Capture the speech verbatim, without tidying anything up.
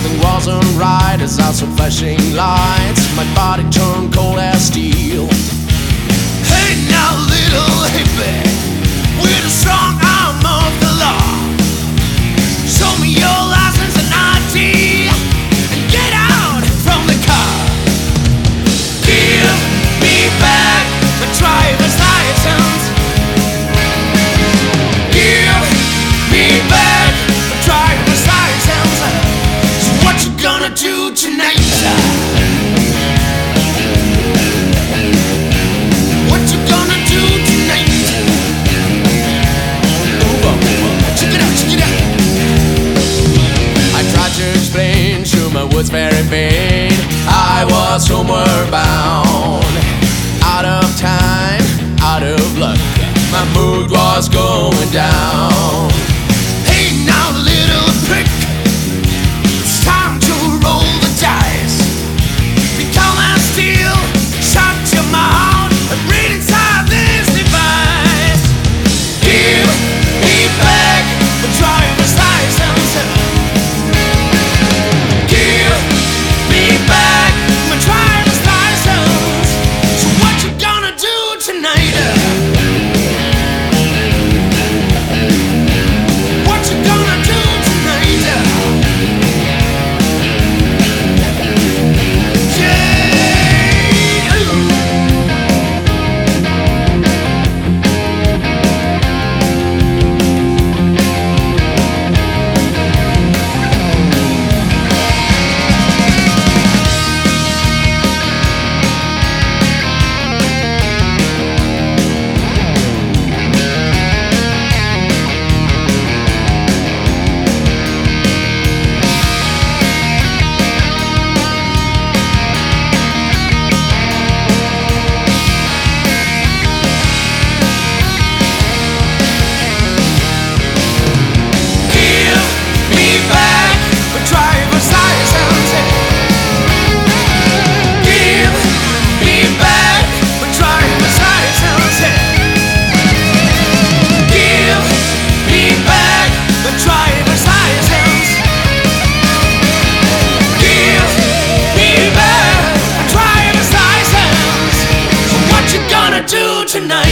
Something wasn't right as I saw flashing lights. My body turned cold as steel. Hey now, little hippie, with a strong arm of the law, show me your license and I D and get out from the car. Give me back the driver's license. Give me back the driver's license. So what you gonna do tonight? What you gonna do tonight? Move on, move on. Check it out, check it out. I tried to explain, sure my words very vain. I was homeward bound, out of time, out of luck. My mood was going down. Hey now, little prick, it's time to roll the dice. Be calm and still, shut your mouth and read inside this device. Give me back the driver's license. Give me back my driver's license. So what you gonna do tonight? What you gonna do tonight? Yeah. Ooh. Tonight